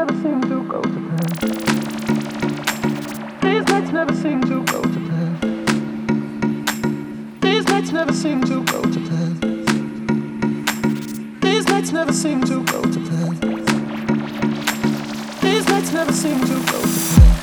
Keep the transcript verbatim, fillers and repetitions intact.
never seem to go to plan. These nights never seem to go to plan. These nights never seem to go to plan. These nights never seem to go to plan. These nights never seem to go to plan.